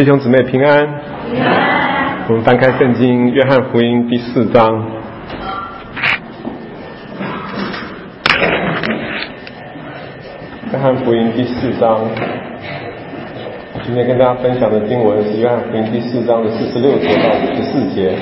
弟兄姊妹平安。我们翻开圣经约翰福音第4章。约翰福音第4章，今天跟大家分享的经文是约翰福音第4章的46节到54节。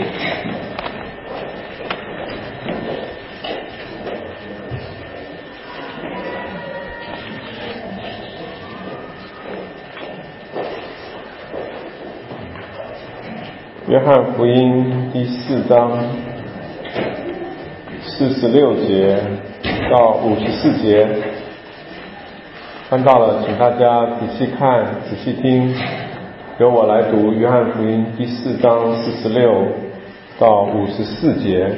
约翰福音第4章46节到54节，翻到了，请大家仔细看、仔细听，由我来读约翰福音第4章46到54节。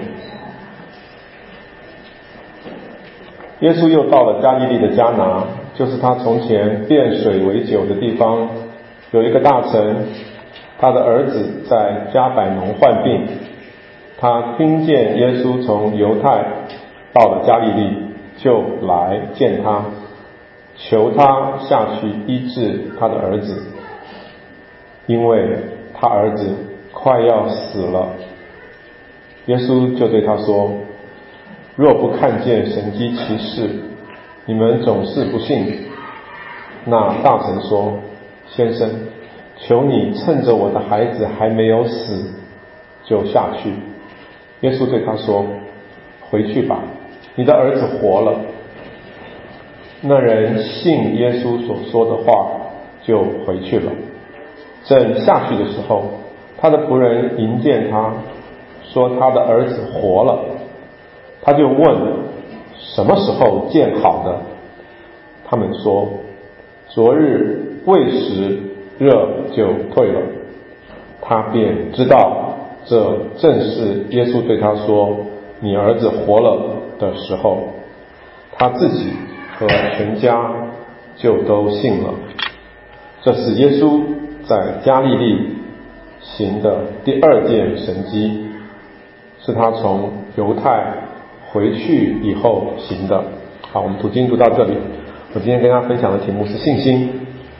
耶稣又到了加利利的迦拿，就是他从前变水为酒的地方，有一个大臣，他的儿子在加百农患病，他听见耶稣从犹太到了加利利，就来见他，求他下去医治他的儿子，因为他儿子快要死了。耶稣就对他说，若不看见神迹奇事，你们总是不信。那大臣说，先生，求你趁着我的孩子还没有死就下去。耶稣对他说，回去吧，你的儿子活了。那人信耶稣所说的话，就回去了。正下去的时候，他的仆人迎见他，说他的儿子活了。他就问，什么时候见好的？他们说，昨日未时热就退了。他便知道这正是耶稣对他说，你儿子活了的时候。他自己和全家就都信了。这是耶稣在加利利行的第2件神迹，是他从犹太回去以后行的。好，我们读经读到这里。我今天跟大家分享的题目是信心。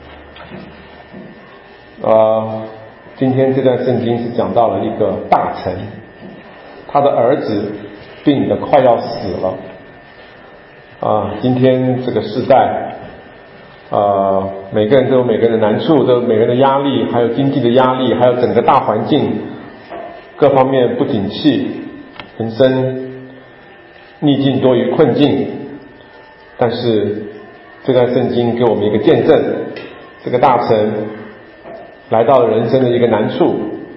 今天这段圣经是讲到了一个大臣，他的儿子病得快要死了。今天这个时代，每个人都有每个人的难处，都有每个人的压力，还有经济的压力，还有整个大环境各方面不景气，人生逆境多于困境。但是这段圣经给我们一个见证，这个大臣来到了人生的一个难处，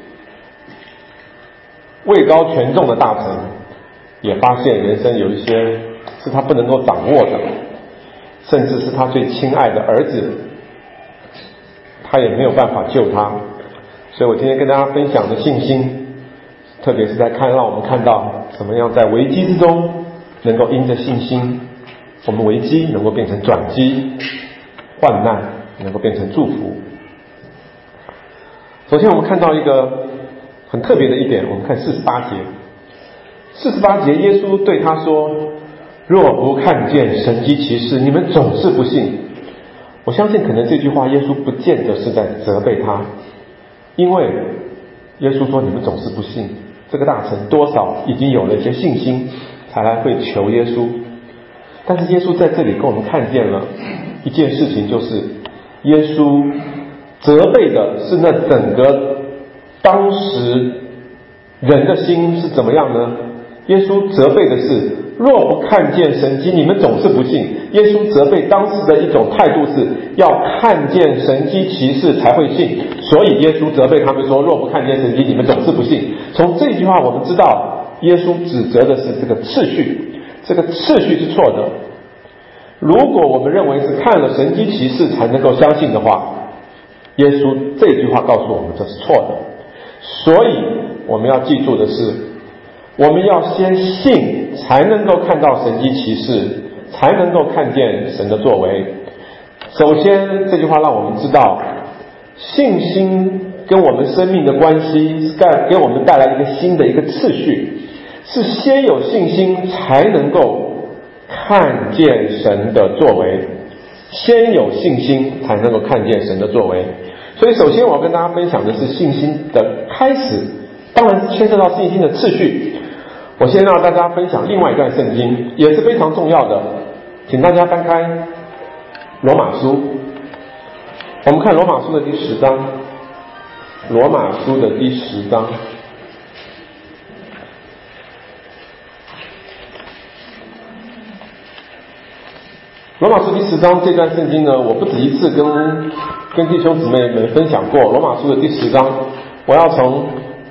位高权重的大臣也发现人生有一些是他不能够掌握的，甚至是他最亲爱的儿子，他也没有办法救他。所以我今天跟大家分享的信心，特别是让我们看到怎么样在危机之中能够因着信心，我们危机能够变成转机，患难能够变成祝福。首先我们看到一个很特别的一点，我们看48节。48节耶稣对他说，若不看见神迹奇事，你们总是不信。我相信可能这句话耶稣不见得是在责备他，因为耶稣说你们总是不信，这个大臣多少已经有了一些信心才来会求耶稣。但是耶稣在这里跟我们看见了一件事情，就是耶稣责备的是那整个当时人的心是怎么样呢？耶稣责备的是，若不看见神迹，你们总是不信。耶稣责备当时的一种态度是要看见神迹奇事才会信，所以耶稣责备他们说，若不看见神迹，你们总是不信。从这句话我们知道，耶稣指责的是这个次序，这个次序是错的。如果我们认为是看了神迹奇事才能够相信的话，耶稣这句话告诉我们这是错的。所以我们要记住的是，我们要先信才能够看到神迹奇事，才能够看见神的作为。首先这句话让我们知道，信心跟我们生命的关系是给我们带来一个新的一个次序，是先有信心才能够看见神的作为，先有信心才能够看见神的作为。 所以首先我要跟大家分享的是信心的开始，当然牵涉到信心的次序。我先让大家分享另外一段圣经，也是非常重要的，请大家翻开罗马书，我们看罗马书的第10章，罗马书的第10章。罗马书第10章这段圣经呢，我不止一次跟弟兄姊妹们分享过。罗马书的第10章，我要从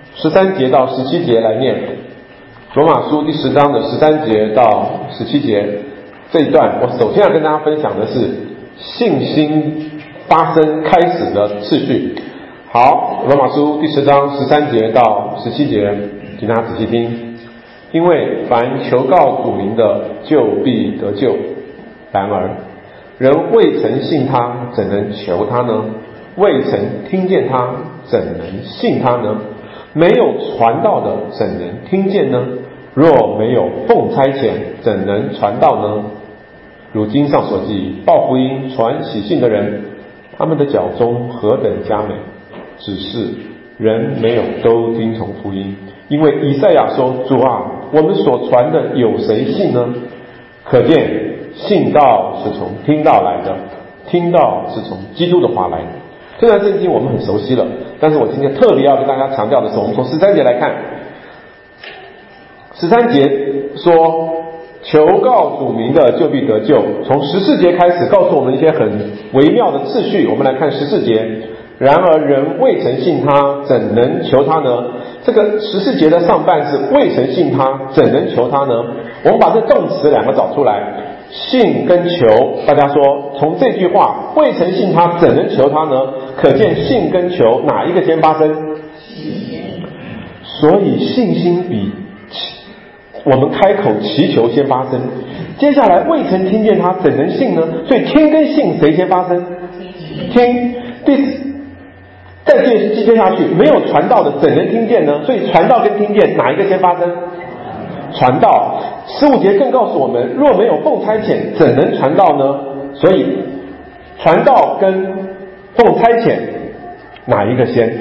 13节到17节来念。罗马书第10章的13节到17节这一段，我首先要跟大家分享的是信心发生开始的次序。好，罗马书第10章13节到17节，请大家仔细听。因为凡求告主名的，就必得救。然而人未曾信他，怎能求他呢？未曾听见他，怎能信他呢？没有传道的，怎能听见呢？若没有奉差遣，怎能传道呢？如经上所记，报福音传喜信的人，他们的脚中何等佳美！只是人没有都听从福音。因为以赛亚说：主啊，我们所传的有谁信呢？可见信道是从听道来的，听道是从基督的话来的。这段圣经我们很熟悉了，但是我今天特别要跟大家强调的是，我们从13节来看。13节说求告主名的，就必得救。从14节开始告诉我们一些很微妙的次序。我们来看14节，然而人未曾信他，怎能求他呢？这个14节的上半是未曾信他，怎能求他呢？我们把这动词两个找出来，信跟求，大家说从这句话未曾信他，怎能求他呢？可见信跟求哪一个先发生？所以信心比我们开口祈求先发生。接下来未曾听见他，怎能信呢？所以听跟信谁先发生？听。再接下去，没有传道的怎能听见呢？所以传道跟听见哪一个先发生？传道。15节更告诉我们，若没有奉差遣，怎能传道呢？所以传道跟奉差遣哪一个先？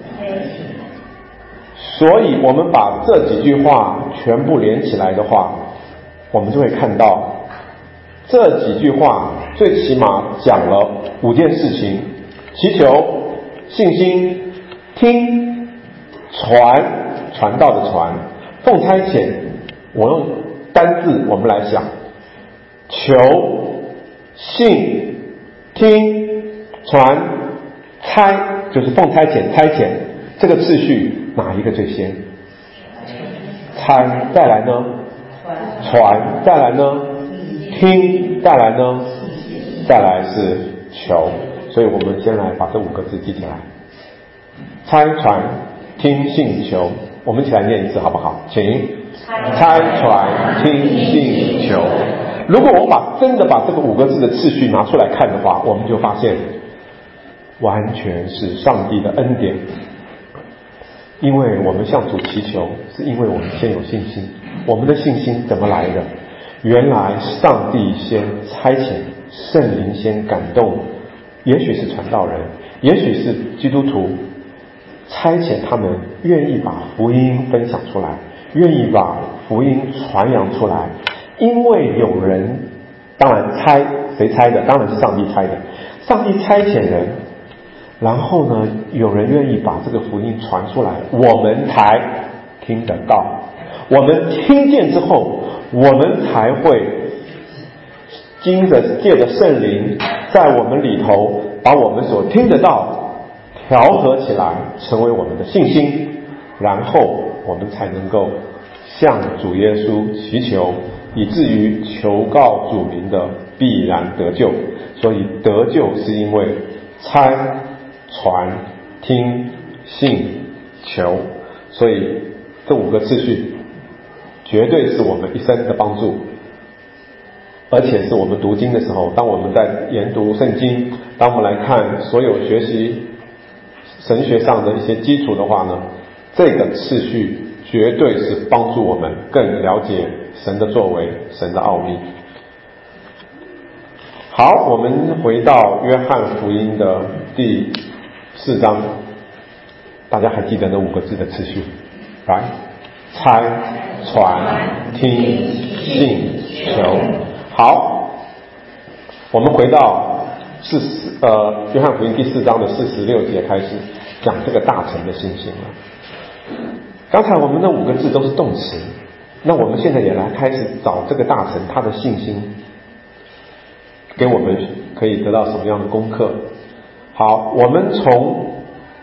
所以我们把这几句话全部连起来的话，我们就会看到这几句话最起码讲了5件事情：祈求、信心、听、传道的传、奉差遣。我用单字我们来想，求、信、听、传、差，就是奉差遣、差遣，这个次序哪一个最先？差，再来呢？传，再来呢？听，再来呢？再来是求。所以我们先来把这5个字记起来：差、传、听、信、求。我们一起来念一次好不好？请。差、传、听、信、求。如果我们真的把这个5个字的次序拿出来看的话，我们就发现完全是上帝的恩典。因为我们向主祈求，是因为我们先有信心。我们的信心怎么来的？原来上帝先差遣，圣灵先感动，也许是传道人，也许是基督徒，差遣他们愿意把福音分享出来，愿意把福音传扬出来。因为有人，当然谁差的？当然是上帝差的。上帝差遣人，然后呢，有人愿意把这个福音传出来，我们才听得到。我们听见之后，我们才会借着圣灵在我们里头，把我们所听得到调和起来，成为我们的信心，然后我们才能够向主耶稣祈求，以至于求告主名的必然得救。所以得救是因为差、传、听、信、求。所以这5个次序绝对是我们一生的帮助，而且是我们读经的时候，当我们在研读圣经，当我们来看所有学习神学上的一些基础的话呢，这个次序绝对是帮助我们更了解神的作为，神的奥秘。好，我们回到约翰福音的第 4章，大家还记得那5个字的次序？来，猜、传、听、信、求。好，我们回到约翰福音第4章的46节开始讲这个大臣的信心了。刚才我们那5个字都是动词，那我们现在也来开始找这个大臣他的信心，给我们可以得到什么样的功课？好，我们从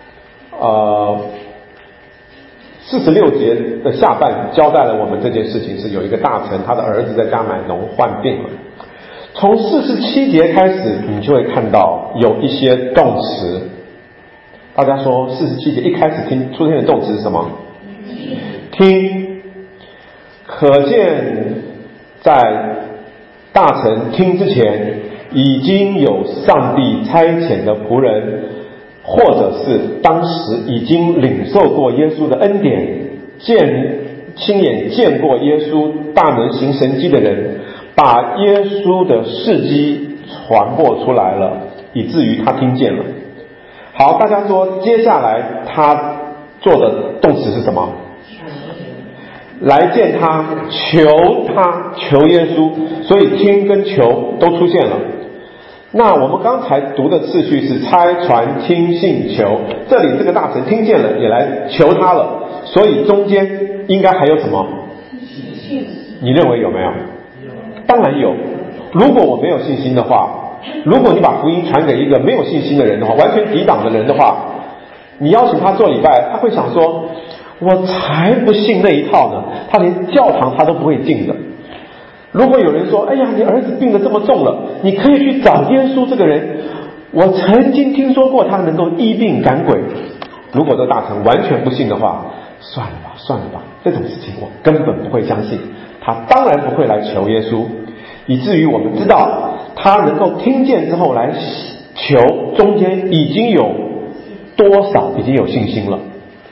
46节的下半交代了我们这件事情，是有一个大臣，他的儿子在加百农患病了。从47节开始，你就会看到有一些动词。大家说47节一开始出现的动词是什么？听。可见在大臣听之前，已经有上帝差遣的仆人，或者是当时已经领受过耶稣的恩典，亲眼见过耶稣大能行神迹的人，把耶稣的事迹传播出来了，以至于他听见了。好，大家说接下来他做的动词是什么？来见他，求耶稣。所以听跟求都出现了。那我们刚才读的次序是猜、传、听、信、求，这里这个大臣听见了，也来求他了，所以中间应该还有什么？你认为有没有？当然有。如果我没有信心的话，如果你把福音传给一个没有信心的人的话，完全抵挡的人的话，你邀请他做礼拜，他会想说，我才不信那一套呢，他连教堂他都不会进的。如果有人说，哎呀，你儿子病得这么重了，你可以去找耶稣这个人，我曾经听说过他能够医病赶鬼。如果这大臣完全不信的话，算了吧，这种事情我根本不会相信，他当然不会来求耶稣。以至于我们知道他能够听见之后来求，中间已经有多少已经有信心了，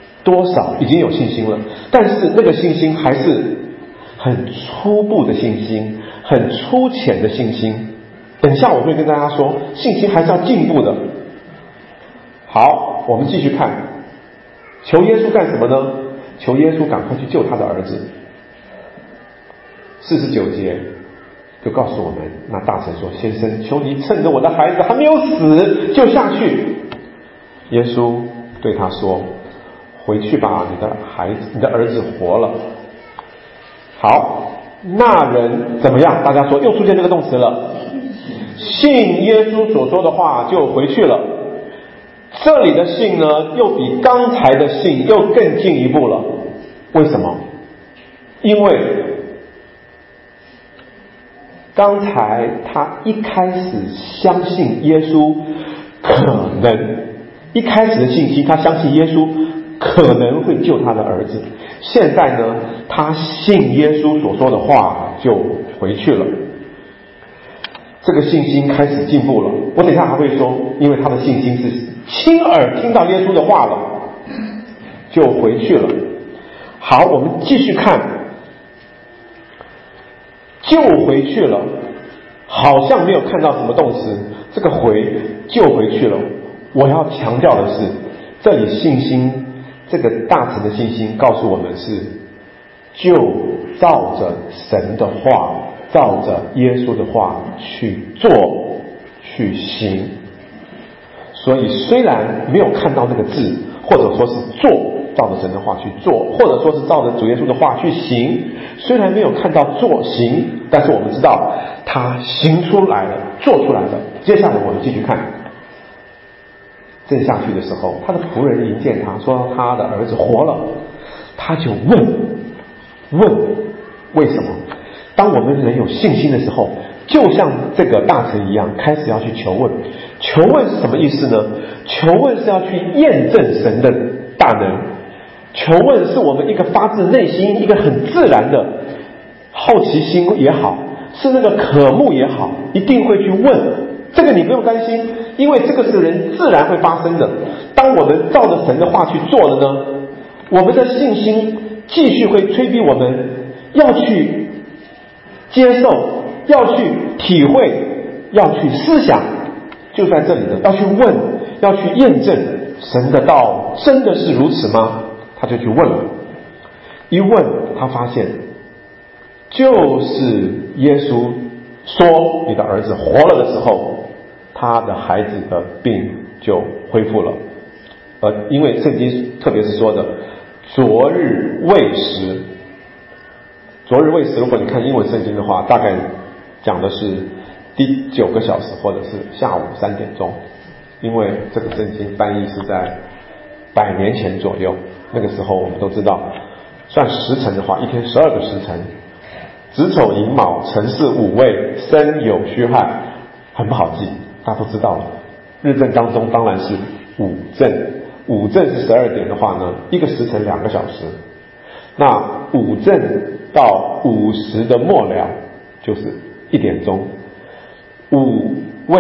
但是那个信心还是很初步的信心，很粗浅的信心。等下我会跟大家说，信心还是要进步的。好，我们继续看，求耶稣干什么呢？求耶稣赶快去救他的儿子。49节就告诉我们，那大臣说，先生，求你趁着我的孩子还没有死就下去。耶稣对他说，回去吧，你的儿子活了。好，那人怎么样？大家说又出现这个动词了，信耶稣所说的话就回去了。这里的信呢，又比刚才的信又更进一步了。为什么？因为刚才他一开始相信耶稣，一开始的信息他相信耶稣可能会救他的儿子，现在呢，他信耶稣所说的话就回去了。这个信心开始进步了。我等一下还会说，因为他的信心是亲耳听到耶稣的话了，就回去了。好，我们继续看，就回去了，好像没有看到什么动词，这个回就回去了。我要强调的是，这里信心，这个大臣的信心告诉我们是就照着神的话，照着耶稣的话去做去行。所以虽然没有看到那个字，或者说是做，照着神的话去做，或者说是照着主耶稣的话去行，虽然没有看到做行，但是我们知道他行出来了，做出来了。接下来我们继续看，正下去的时候，他的仆人迎见他，说他的儿子活了，他就问为什么？当我们人有信心的时候，就像这个大臣一样，开始要去求问。求问是什么意思呢？求问是要去验证神的大能，求问是我们一个发自内心，一个很自然的好奇心也好，是那个渴慕也好，一定会去问。这个你不用担心，因为这个是人自然会发生的。当我们照着神的话去做了呢，我们的信心继续会催逼我们要去接受，要去体会，要去思想，就在这里的要去问，要去验证， 神的道真的是如此吗？他就去问了，一问他发现就是耶稣说你的儿子活了的时候，他的孩子的病就恢复了。因为圣经特别是说的昨日未时，昨日未时，如果你看英文圣经的话，大概讲的是第9个小时或者是下午3点钟，因为这个圣经翻译是在100年前左右，那个时候我们都知道算时辰的话，一天12个时辰，子丑寅卯辰巳午未申酉戌亥，很不好记，大家都知道了。日正当中当然是午正，午正是12点的话呢，一个时辰2个小时，那午正到午时的末了就是1点钟，午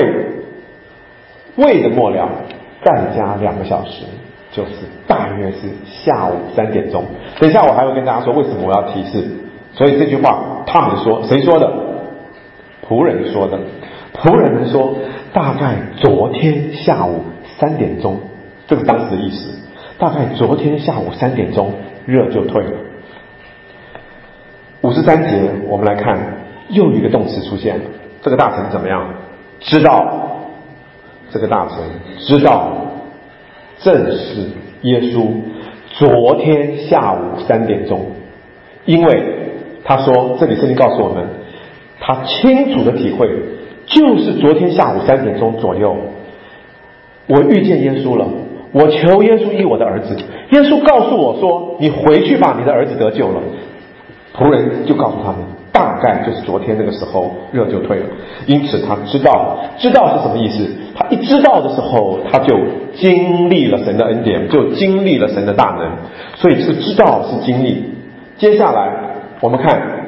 未的末了再加2个小时，就是大约是下午3点钟。等一下我还会跟大家说为什么我要提示。所以这句话他们说，谁说的？仆人说的。仆人们说大概昨天下午3点钟，这是当时的意思，大概昨天下午3点钟热就退了。53节我们来看又一个动词出现了，这个大臣怎么样？知道，这个大臣知道正是耶稣昨天下午3点钟，因为他说，这里圣经告诉我们，他清楚的体会，就是昨天下午3点钟左右，我遇见耶稣了，我求耶稣医我的儿子，耶稣告诉我说，你回去吧，你的儿子得救了。仆人就告诉他们，大概就是昨天那个时候热就退了。因此他知道是什么意思？他一知道的时候，他就经历了神的恩典，就经历了神的大能。所以这个知道是经历。接下来我们看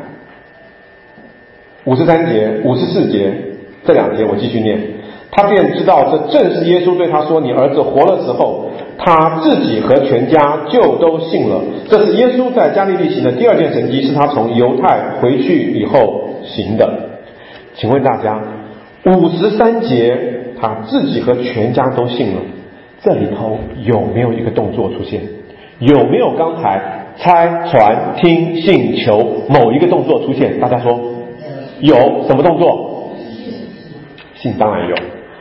53节、54节这2节，我继续念。他便知道这正是耶稣对他说，你儿子活了之后，他自己和全家就都信了。这是耶稣在加利利行的第2件神迹，是他从犹太回去以后行的。请问大家53节他自己和全家都信了，这里头有没有一个动作出现？有没有刚才猜传听信求某一个动作出现？大家说有。什么动作？信当然有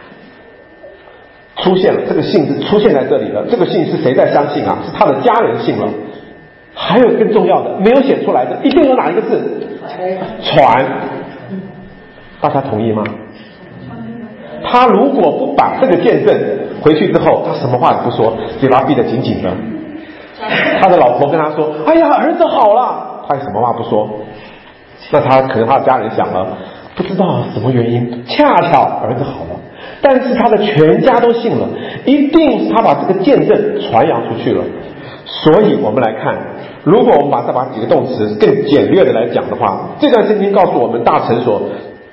出现了，这个信是出现在这里的。这个信是谁在相信啊？是他的家人信了。还有更重要的没有写出来的，一定有哪一个字？传。大家同意吗？他如果不把这个见证回去之后，他什么话也不说，嘴巴闭得紧紧的。他的老婆跟他说，哎呀儿子好了，他也什么话不说。那他可能他的家人想了，不知道什么原因，恰巧儿子好了，但是他的全家都信了，一定是他把这个见证传扬出去了。所以我们来看，如果我们再把几个动词更简略的来讲的话，这段圣经告诉我们大臣所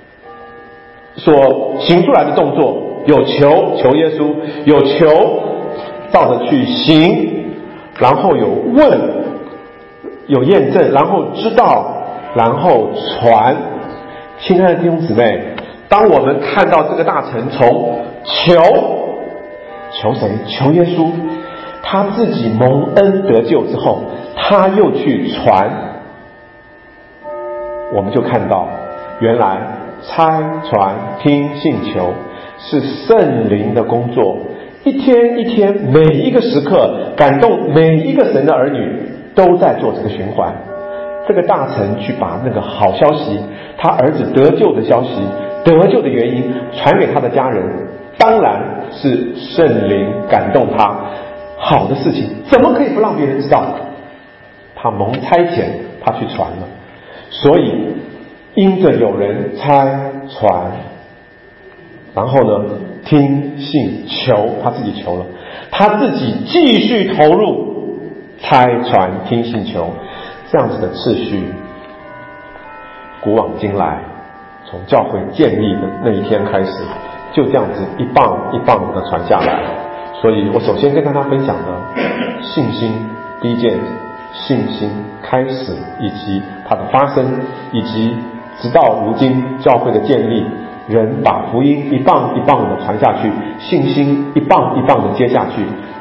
行出来的动作，有求耶稣，有求照着去行，然后有问，有验证，然后知道，然后传。亲爱的弟兄姊妹，当我们看到这个大臣从求谁？求耶稣，他自己蒙恩得救之后，他又去传，我们就看到原来猜传听信求是圣灵的工作，一天一天，每一个时刻感动每一个神的儿女，都在做这个循环。这个大臣去把那个好消息，他儿子得救的消息，得救的原因传给他的家人，当然是圣灵感动他，好的事情怎么可以不让别人知道？他蒙差遣，他去传了。所以因着有人差传，然后呢听信求，他自己求了，他自己继续投入差传听信求，这样子的次序古往今来，从教会建立的那一天开始，就这样子一棒一棒的传下来。所以我首先跟大家分享的信心，第一件信心开始，以及它的发生，以及直到如今教会的建立，人把福音一棒一棒的传下去，信心一棒一棒的接下去，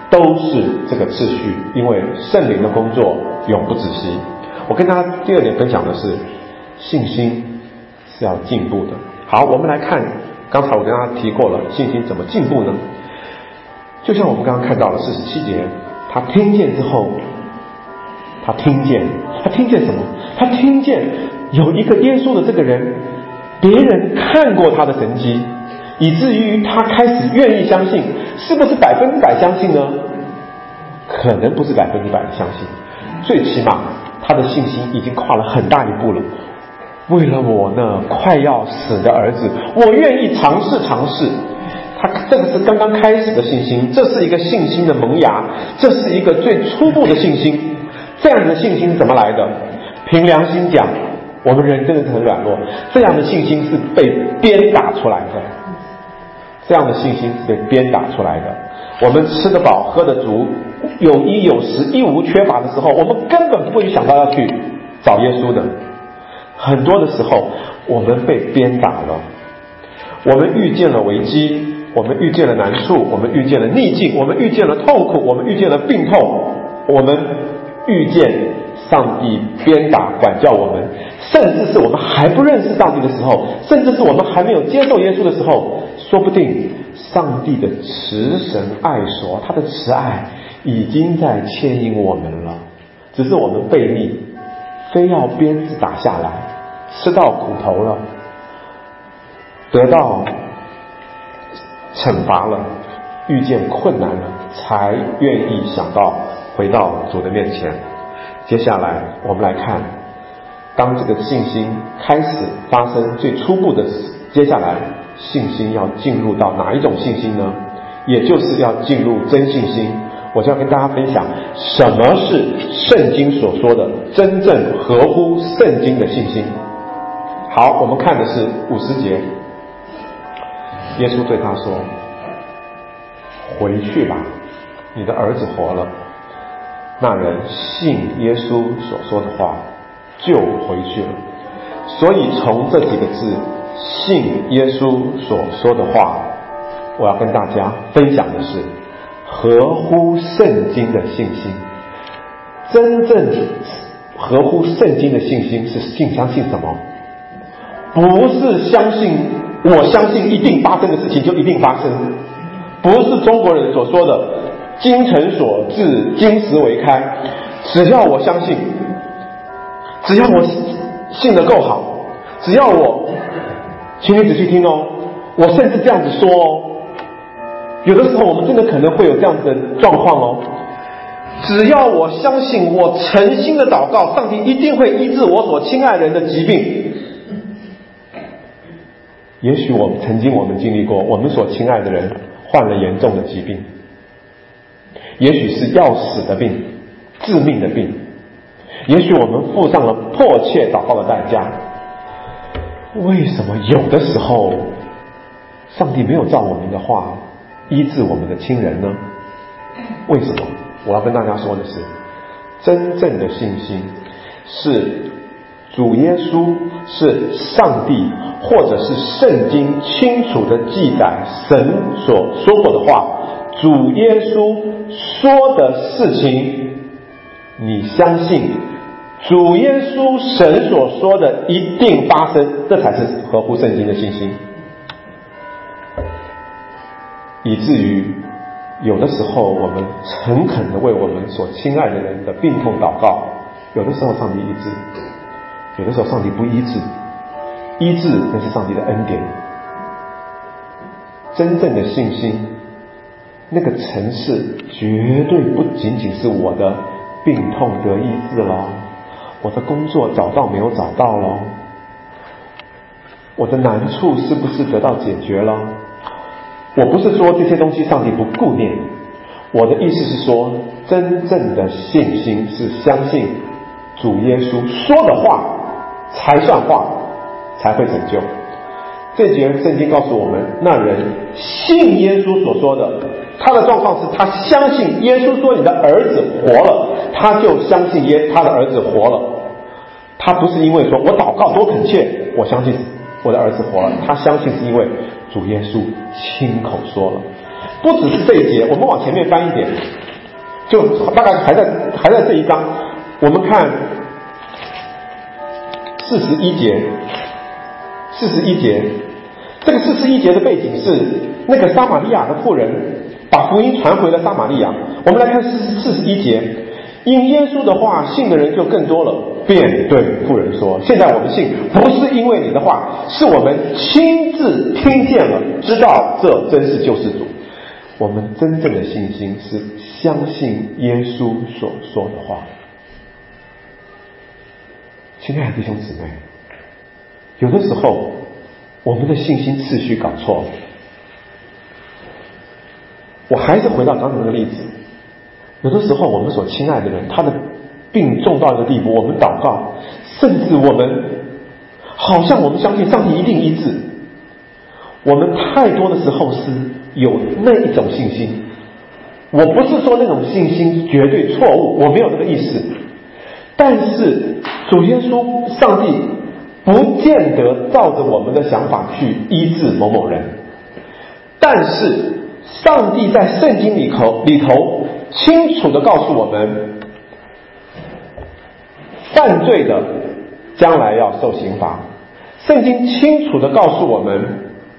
都是这个次序，因为圣灵的工作永不止息。我跟大家第二点分享的是，信心是要进步的。好，我们来看，刚才我跟大家提过了，信心怎么进步呢？就像我们刚刚看到了47节，他听见之后，他听见什么？他听见有一个耶稣的这个人，别人看过他的神迹，以至于他开始愿意相信。是不是100%相信呢？可能不是100%的相信，最起码他的信心已经跨了很大一步了。为了我那快要死的儿子，我愿意尝试。他这个是刚刚开始的信心，这是一个信心的萌芽，这是一个最初步的信心。这样的信心是怎么来的？凭良心讲，我们人真的是很软弱，这样的信心是被鞭打出来的。这样的信心是被鞭打出来的。我们吃得饱喝得足，有衣有食，一无缺乏的时候，我们根本不会想到要去找耶稣的。很多的时候我们被鞭打了，我们遇见了危机，我们遇见了难处，我们遇见了逆境，我们遇见了痛苦，我们遇见了病痛，我们遇见上帝鞭打管教我们，甚至是我们还不认识上帝的时候，甚至是我们还没有接受耶稣的时候，说不定上帝的慈神爱所，他的慈爱已经在牵引我们了，只是我们悖逆，非要鞭子打下来，吃到苦头了，得到惩罚了，遇见困难了，才愿意想到回到主的面前。接下来我们来看，当这个信心开始发生最初步的事，接下来信心要进入到哪一种信心呢？也就是要进入真信心。我就要跟大家分享什么是圣经所说的真正合乎圣经的信心。好，我们看的是50节，耶稣对他说，回去吧，你的儿子活了。那人信耶稣所说的话，就回去了。所以从这几个字，信耶稣所说的话，我要跟大家分享的是合乎圣经的信心。真正合乎圣经的信心是相信什么？不是相信我相信一定发生的事情就一定发生，不是中国人所说的精诚所至，金石为开。只要我相信，只要我信得够好，只要我，请你仔细听哦，我甚至这样子说哦，有的时候我们真的可能会有这样子的状况哦。只要我相信，我诚心的祷告，上帝一定会医治我所亲爱人的疾病。也许我们曾经经历过，我们所亲爱的人患了严重的疾病，也许是要死的病，致命的病，也许我们付上了迫切祷告的代价。为什么有的时候上帝没有照我们的话医治我们的亲人呢？为什么？我要跟大家说的是，真正的信心是主耶稣，是上帝或者是圣经清楚的记载神所说过的话，主耶稣说的事情你相信，主耶稣神所说的一定发生，这才是合乎圣经的信心。以至于有的时候我们诚恳的为我们所亲爱的人的病痛祷告，有的时候上帝医治，有的时候上帝不医治，医治那是上帝的恩典。真正的信心那个层次绝对不仅仅是我的病痛得医治了，我的工作找到没有找到了，我的难处是不是得到解决了。我不是说这些东西上帝不顾念，我的意思是说，真正的信心是相信主耶稣说的话才算话，才会拯救。这节圣经告诉我们，那人信耶稣所说的，他的状况是他相信耶稣说你的儿子活了，他就相信他的儿子活了。他不是因为说我祷告多恳切，我相信我的儿子活了，他相信是因为主耶稣亲口说了。 不只是这一节，我们往前面翻一点，就大概还在这一章，我们看41节。41节，这个41节的背景是那个撒玛利亚的妇人把福音传回了撒玛利亚。我们来看41节，因耶稣的话信的人就更多了，便对妇人说，现在我们信不是因为你的话，是我们亲自听见了，知道这真是救世主。我们真正的信心是相信耶稣所说的话。亲爱的弟兄姊妹，有的时候我们的信心次序搞错了。我还是回到刚才那个例子，有的时候我们所亲爱的人，他的病重到一个地步，我们祷告，甚至我们好像我们相信上帝一定医治，我们太多的时候是有那一种信心。我不是说那种信心绝对错误，我没有这个意思，但是主耶稣上帝不见得照着我们的想法去医治某某人，但是上帝在圣经里头清楚地告诉我们，犯罪的将来要受刑罚。圣经清楚地告诉我们，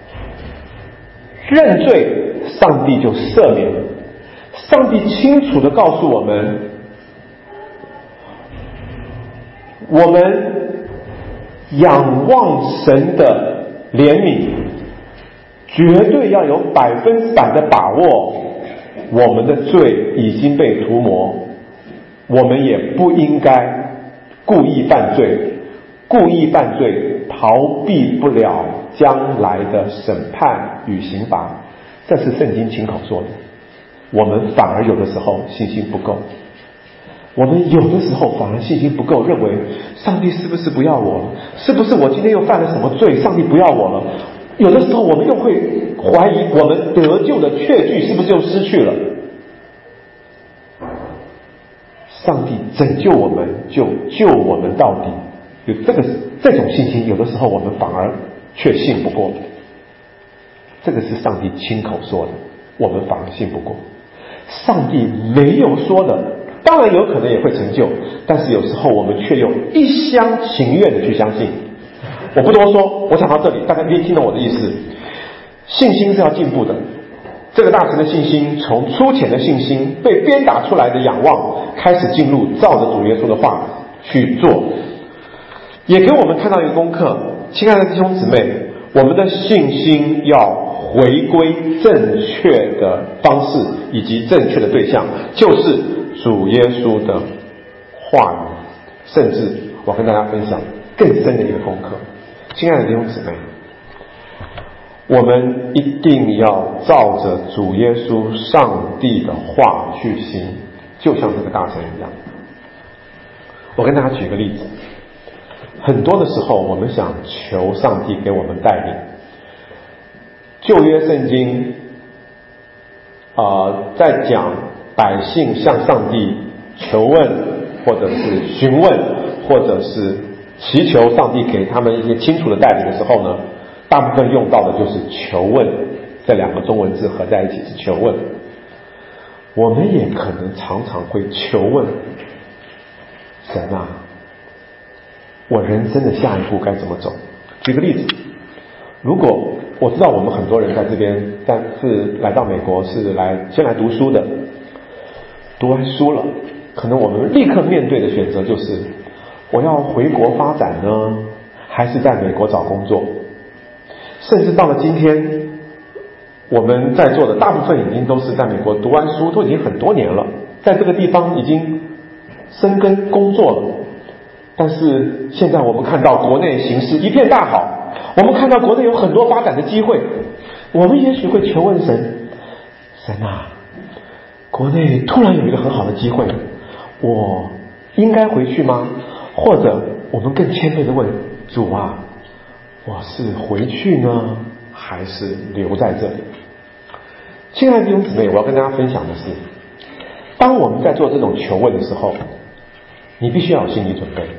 认罪上帝就赦免。上帝清楚地告诉我们，我们仰望神的怜悯，绝对要有100%的把握，我们的罪已经被涂抹，我们也不应该故意犯罪。故意犯罪逃避不了将来的审判与刑罚，这是圣经亲口说的。我们反而有的时候信心不够，我们有的时候反而信心不够，认为上帝是不是不要我了？是不是我今天又犯了什么罪？上帝不要我了？有的时候我们又会怀疑，我们得救的确据是不是又失去了？上帝拯救我们，就救我们到底。有这种信心，有的时候我们反而却信不过。这个是上帝亲口说的，我们反而信不过。上帝没有说的，当然有可能也会成就，但是有时候我们却又一厢情愿的去相信。我不多说，我讲到这里，大家一定听懂我的意思。信心是要进步的，这个大臣的信心从粗浅的信心被鞭打出来的仰望，开始进入照着主耶稣的话去做，也给我们看到一个功课。亲爱的弟兄姊妹，我们的信心要回归正确的方式以及正确的对象，就是主耶稣的话语。甚至我跟大家分享更深的一个功课。亲爱的弟兄姊妹，我们一定要照着主耶稣上帝的话去行，就像这个大臣一样。我跟大家举个例子，很多的时候我们想求上帝给我们带领。旧约圣经在讲百姓向上帝求问，或者是询问，或者是祈求上帝给他们一些清楚的带领的时候呢，大部分用到的就是求问，这两个中文字合在一起是求问。我们也可能常常会求问神啊，我人生的下一步该怎么走？举个例子，如果我知道我们很多人在这边，但是来到美国是先来读书的，读完书了，可能我们立刻面对的选择就是，我要回国发展呢，还是在美国找工作？甚至到了今天，我们在座的大部分已经都是在美国读完书，都已经很多年了，在这个地方已经生根工作了。但是现在我们看到国内形势一片大好，我们看到国内有很多发展的机会，我们也许会求问神，神啊，国内突然有一个很好的机会，我应该回去吗？或者我们更谦卑的问主啊，我是回去呢，还是留在这里？亲爱的弟兄姊妹，我要跟大家分享的是，当我们在做这种求问的时候，你必须要有心理准备。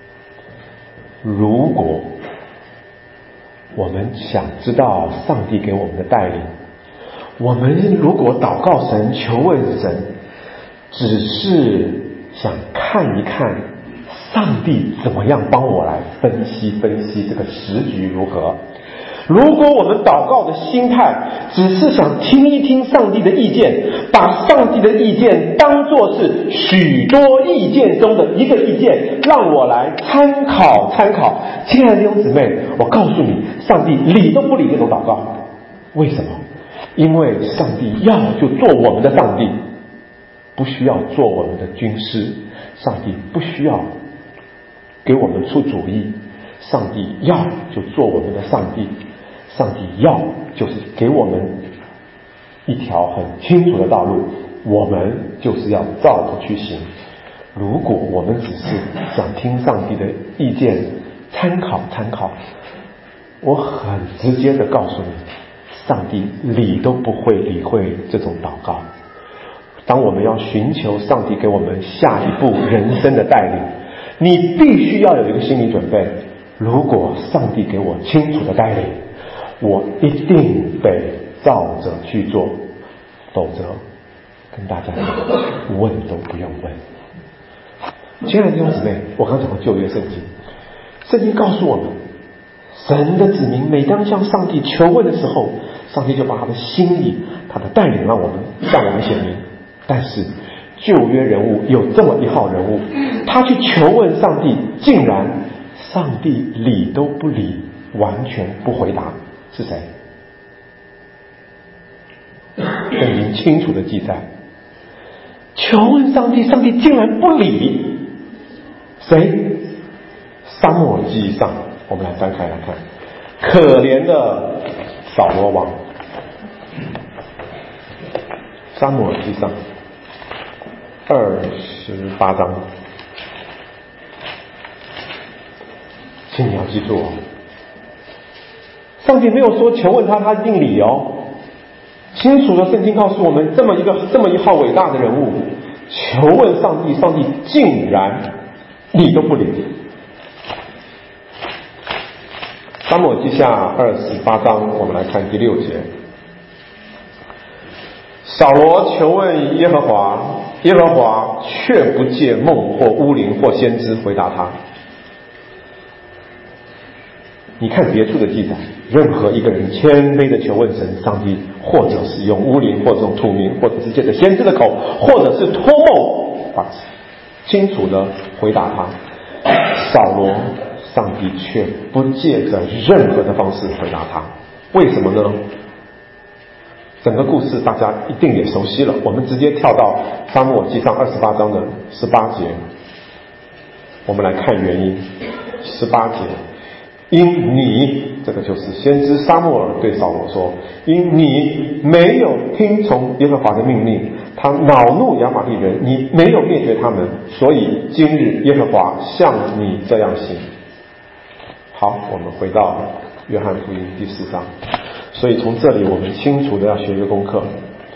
如果我们想知道上帝给我们的带领， 我们如果祷告神、求问神，只是想看一看上帝怎么样帮我来分析这个时局如何。如果我们祷告的心态只是想听一听上帝的意见，把上帝的意见当作是许多意见中的一个意见，让我来参考，亲爱的弟兄姊妹，我告诉你，上帝理都不理这种祷告。为什么？因为上帝要就做我们的上帝，不需要做我们的军师，上帝不需要给我们出主意，上帝要就做我们的上帝，上帝要就是给我们一条很清楚的道路，我们就是要照着去行。如果我们只是想听上帝的意见，参考，我很直接的告诉你，上帝理都不会理会这种祷告。当我们要寻求上帝给我们下一步人生的带领，你必须要有一个心理准备，如果上帝给我清楚的带领，我一定得照着去做，否则跟大家讲，问都不用问。亲爱的弟兄姊妹，我刚讲到旧约圣经，圣经告诉我们，神的子民每当向上帝求问的时候，上帝就把他的心意、他的带领向我们显明。但是旧约人物有这么一号人物，他去求问上帝，竟然上帝理都不理，完全不回答。是谁？圣经清楚的记载，求问上帝，上帝竟然不理。谁？撒母耳记上，我们来翻开来看，可怜的扫罗王。撒母耳记上28章，请你要记住哦，上帝没有说求问他一定理哦。清楚的圣经告诉我们，这么一号伟大的人物求问上帝，上帝竟然理都不理。撒母耳记下28章，我们来看第6节。扫罗求问耶和华，耶和华却不借梦或巫灵或先知回答他。你看别处的记载，任何一个人谦卑的求问神，上帝或者是用巫灵，或者用土民，或者是借着先知的口，或者是托梦，清楚的回答他。扫罗，上帝却不借着任何的方式回答他。为什么呢？整个故事大家一定也熟悉了，我们直接跳到撒母耳记上28章的18节，我们来看原因。18节，因你，这个就是先知撒母耳对扫罗说，因你没有听从耶和华的命令，他恼怒亚玛力人，你没有灭绝他们，所以今日耶和华像你这样行。好，我们回到约翰福音第4章。所以从这里我们清楚的要学一个功课，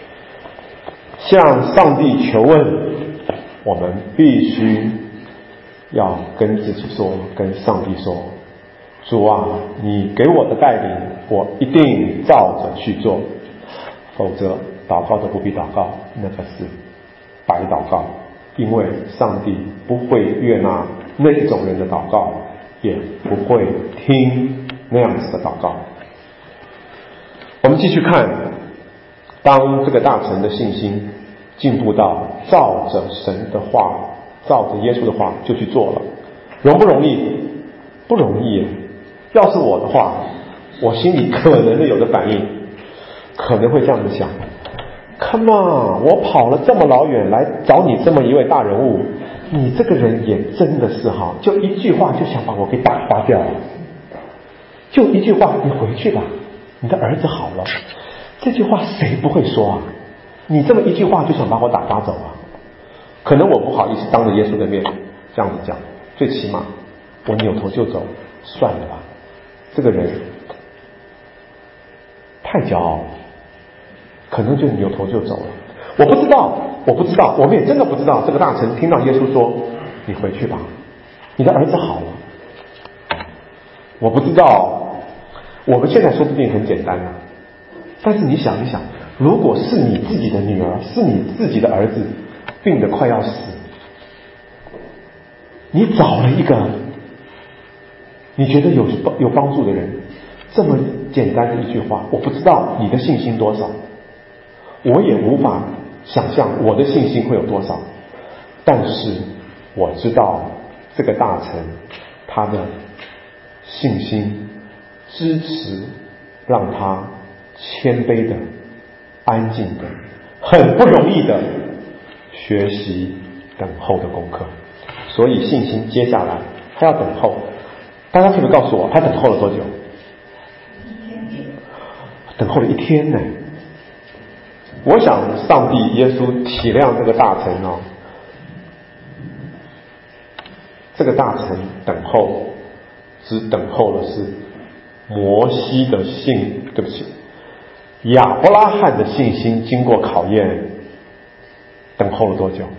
向上帝求问，我们必须要跟自己说，跟上帝说，主啊，你给我的带领，我一定照着去做，否则祷告都不必祷告，那个是白祷告，因为上帝不会悦纳那一种人的祷告，也不会听那样子的祷告。我们继续看，当这个大臣的信心进步到照着神的话，照着耶稣的话就去做了，容不容易？不容易。要是我的话，我心里可能的有的反应，可能会这样子想 ：Come on， 我跑了这么老远来找你这么一位大人物，你这个人也真的是哈，就一句话就想把我给打发掉了，就一句话，你回去吧。你的儿子好了，这句话谁不会说啊？你这么一句话就想把我打发走啊？可能我不好意思当着耶稣的面这样子讲，最起码我扭头就走，算了吧。这个人太骄傲了，可能就扭头就走了。我不知道，我们也真的不知道。这个大臣听到耶稣说：“你回去吧，你的儿子好了。”我不知道。我们现在说不定很简单啊，但是你想一想， 如果是你自己的女儿，是你自己的儿子，病得快要死，你找了一个你觉得有帮助的人，这么简单的一句话，我不知道你的信心多少，我也无法想象我的信心会有多少，但是我知道这个大臣他的信心支持，让他谦卑的、安静的、很不容易的学习等候的功课。所以信心接下来他要等候。大家可不可以告诉我他等候了多久？等候了1天呢。我想上帝耶稣体谅这个大臣哦，这个大臣等候只等候的是摩西的亚伯拉罕的信心经过考验，等候了多久？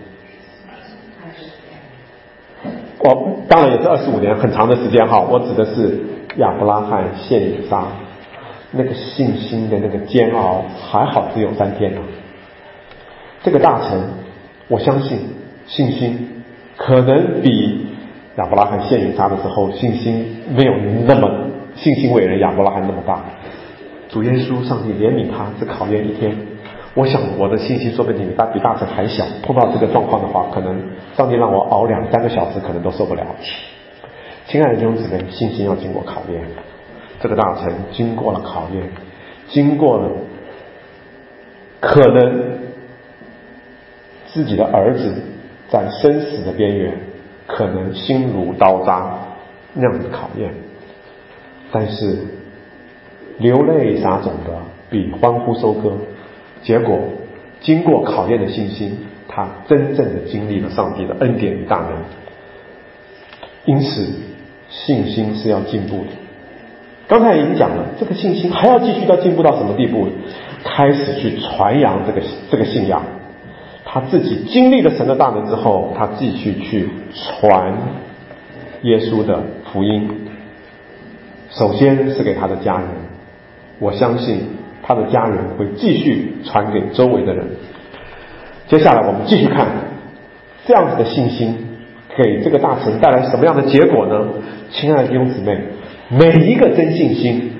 当然也是25年，很长的时间哈。我指的是亚伯拉罕献以撒，那个信心的那个煎熬，还好只有3天啊。这个大臣，我相信信心可能比亚伯拉罕献以撒的时候信心没有那么信心伟人亚伯拉罕那么大。主耶稣上帝怜悯他，只考验1天。我想我的信心说不定比大臣还小，碰到这个状况的话，可能上帝让我熬2-3个小时可能都受不了。亲爱的弟兄姊妹，信心要经过考验。这个大臣经过了考验，经过了可能自己的儿子在生死的边缘，可能心如刀扎那样的考验，但是流泪撒种的比欢呼收割。结果经过考验的信心，他真正的经历了上帝的恩典与大能。因此信心是要进步的。刚才已经讲了，这个信心还要继续到进步到什么地步？开始去传扬这个信仰。他自己经历了神的大能之后，他继续去传耶稣的福音。首先是给他的家人，我相信他的家人会继续传给周围的人。接下来我们继续看这样子的信心给这个大臣带来什么样的结果呢？亲爱的弟兄姊妹，每一个真信心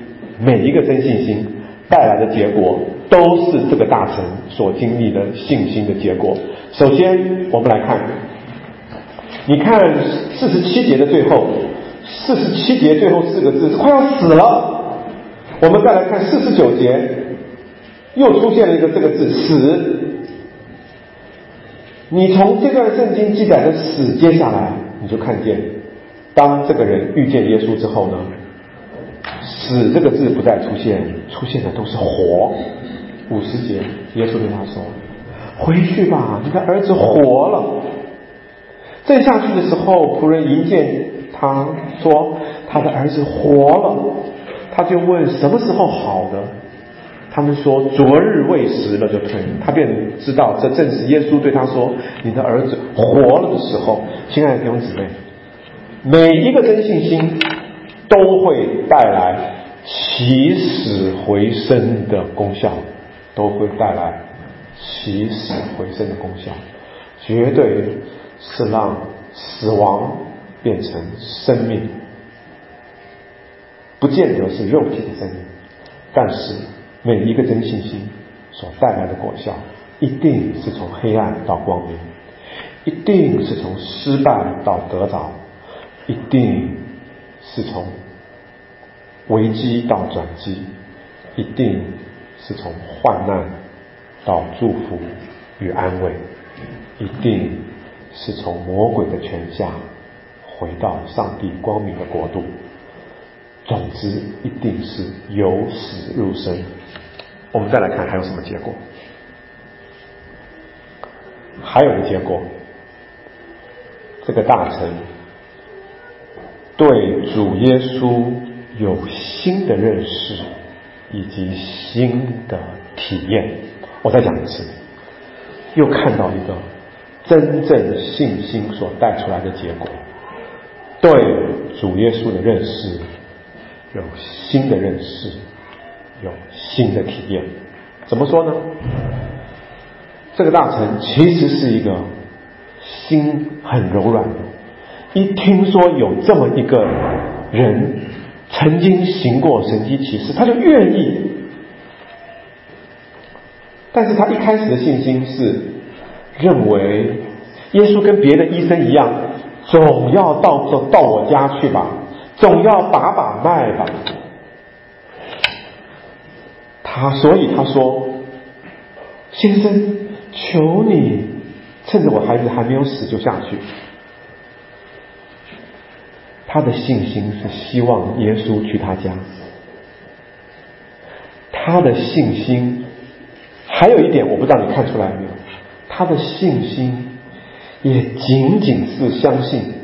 带来的结果都是这个大臣所经历的信心的结果。首先我们来看，你看47节的最后，47节最后4个字是快要死了。我们再来看49节，又出现了一个这个字死。你从这段圣经记载的死，接下来你就看见，当这个人遇见耶稣之后呢，死这个字不再出现，出现的都是活。50节，耶稣对他说：回去吧，你的儿子活了。正下去的时候，仆人迎见他说他的儿子活了，他就问什么时候好的？他们说昨日未食了就退了。他便知道这正是耶稣对他说你的儿子活了的时候。亲爱的弟兄姊妹，每一个真信心都会带来起死回生的功效，都会带来起死回生的功效，绝对是让死亡变成生命，不见得是肉体的生命，但是每一个真信心所带来的果效，一定是从黑暗到光明，一定是从失败到得着，一定是从危机到转机，一定是从患难到祝福与安慰，一定是从魔鬼的权下回到上帝光明的国度。总之一定是由死入生。我们再来看还有什么结果。还有个结果，这个大臣对主耶稣有新的认识以及新的体验。我再讲一次，又看到一个真正信心所带出来的结果，对主耶稣的认识有新的认识，有新的体验。 怎么说呢？这个大臣其实是一个心很柔软的，一听说有这么一个人曾经行过神迹奇事，他就愿意。但是他一开始的信心是认为耶稣跟别的医生一样，总要到我家去吧，总要把脉吧。所以他说，先生，求你趁着我孩子还没有死就下去。他的信心是希望耶稣去他家。他的信心还有一点，我不知道你看出来没有，他的信心也仅仅是相信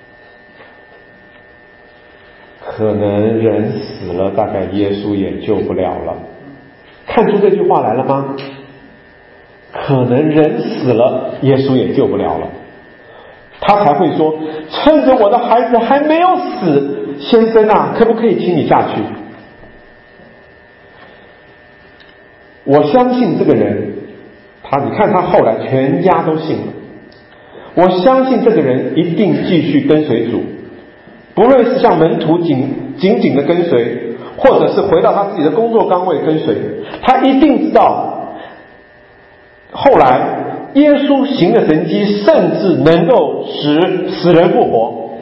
可能人死了，大概耶稣也救不了了。看出这句话来了吗？可能人死了，耶稣也救不了了，他才会说，趁着我的孩子还没有死，先生啊，可不可以请你下去？我相信这个人，你看他后来全家都信了。我相信这个人一定继续跟随主，不论是像门徒紧紧的跟随，或者是回到他自己的工作岗位跟随，他一定知道后来耶稣行的神迹甚至能够使死人复活。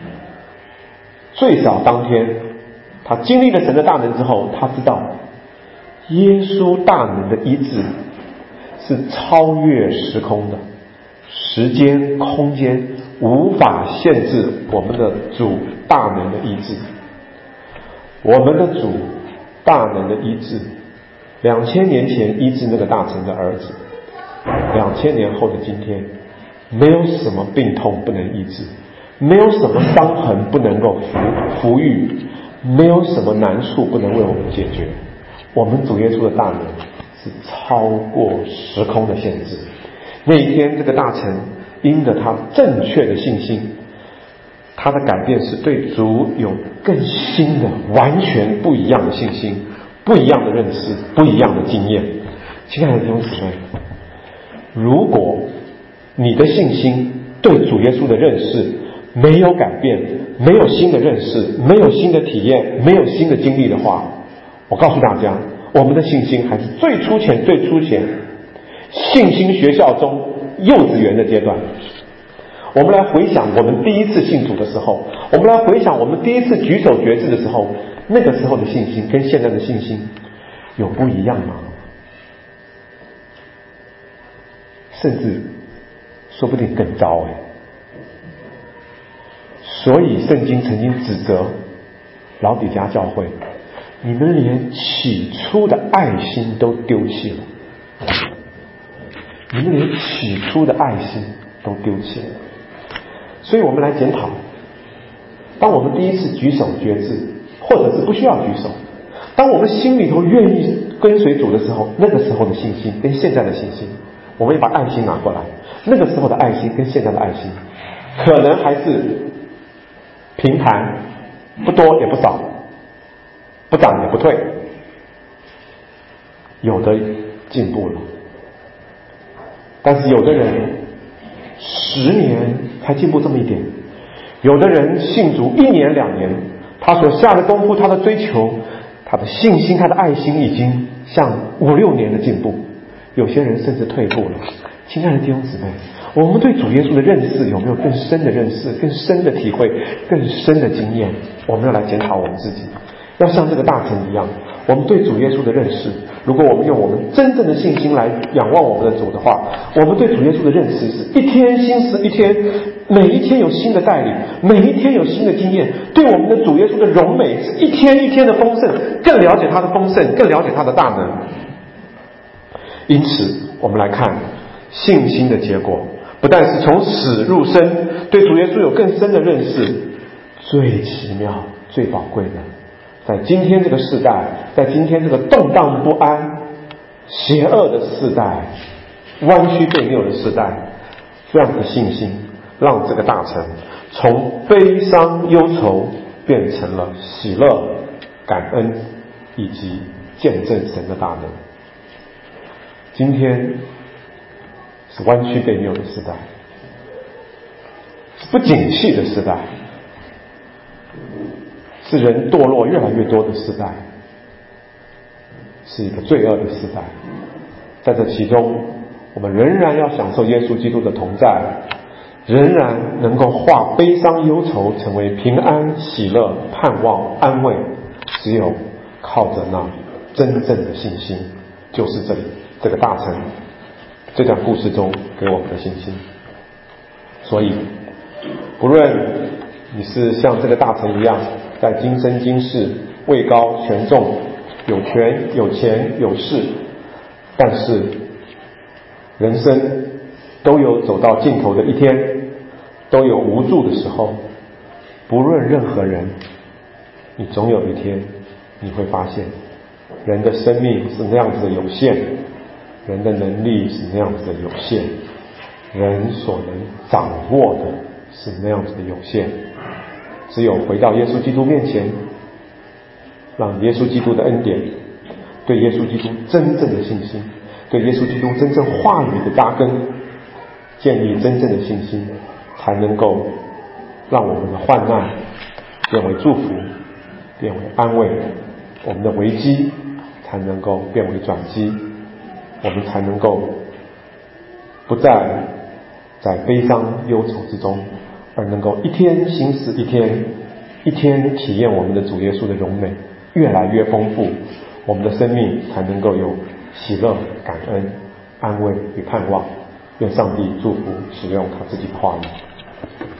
最少当天他经历了神的大能之后，他知道耶稣大能的医治是超越时空的，时间空间无法限制我们的主大能的医治。我们的主大能的医治，2000年前医治那个大臣的儿子，2000年后的今天，没有什么病痛不能医治，没有什么伤痕不能够抚愈，没有什么难处不能为我们解决。我们主耶稣的大能是超过时空的限制。那一天，这个大臣因着他正确的信心，他的改变是对主有更新的完全不一样的信心，不一样的认识，不一样的经验。亲爱的弟兄姊妹，如果你的信心对主耶稣的认识没有改变，没有新的认识，没有新的体验，没有新的经历的话，我告诉大家，我们的信心还是最粗浅信心学校中幼稚园的阶段。我们来回想我们第一次信主的时候，我们来回想我们第一次举手决志的时候，那个时候的信心跟现在的信心有不一样吗？甚至说不定更糟所以圣经曾经指责老底嘉教会，你们连起初的爱心都丢弃了，你们连起初的爱心都丢弃了。所以我们来检讨，当我们第一次举手决志，或者是不需要举手，当我们心里头愿意跟随主的时候，那个时候的信心跟现在的信心，我们也把爱心拿过来，那个时候的爱心跟现在的爱心可能还是平坦，不多也不少，不涨也不退，有的进步了，但是有的人10年才进步这么一点，有的人信主1年2年，他所下的功夫，他的追求，他的信心，他的爱心已经像5、6年的进步，有些人甚至退步了。亲爱的弟兄姊妹，我们对主耶稣的认识有没有更深的认识，更深的体会，更深的经验？我们要来检讨我们自己，要像这个大臣一样，我们对主耶稣的认识，如果我们用我们真正的信心来仰望我们的主的话，我们对主耶稣的认识是一天新似一天，每一天有新的带领，每一天有新的经验，对我们的主耶稣的荣美是一天一天的丰盛，更了解他的丰盛，更了解他的大能。因此我们来看信心的结果，不但是从死入生，对主耶稣有更深的认识，最奇妙最宝贵的，在今天这个世代，在今天这个动荡不安邪恶的世代，弯曲悖谬的世代，这样的信心让这个大臣从悲伤忧愁变成了喜乐感恩以及见证神的大能。 今天是弯曲背谬的时代，是不景气的时代，是人堕落越来越多的时代，是一个罪恶的时代。在这其中，我们仍然要享受耶稣基督的同在，仍然能够化悲伤忧愁成为平安喜乐盼望安慰，只有靠着那真正的信心，就是这个大臣这段故事中给我们的信心。所以不论你是像这个大臣一样在今生今世位高权重，有权有钱有势，但是人生都有走到尽头的一天，都有无助的时候。不论任何人，你总有一天你会发现，人的生命是那样子的有限，人的能力是那样子的有限，人所能掌握的是那样子的有限。只有回到耶稣基督面前，让耶稣基督的恩典，对耶稣基督真正的信心，对耶稣基督真正话语的扎根，建立真正的信心，才能够让我们的患难变为祝福，变为安慰，我们的危机才能够变为转机，我们才能够不再在悲伤忧愁之中，而能够一天新似一天，一天体验我们的主耶稣的荣美，越来越丰富，我们的生命才能够有喜乐、感恩、安慰与盼望。愿上帝祝福使用他自己的话语。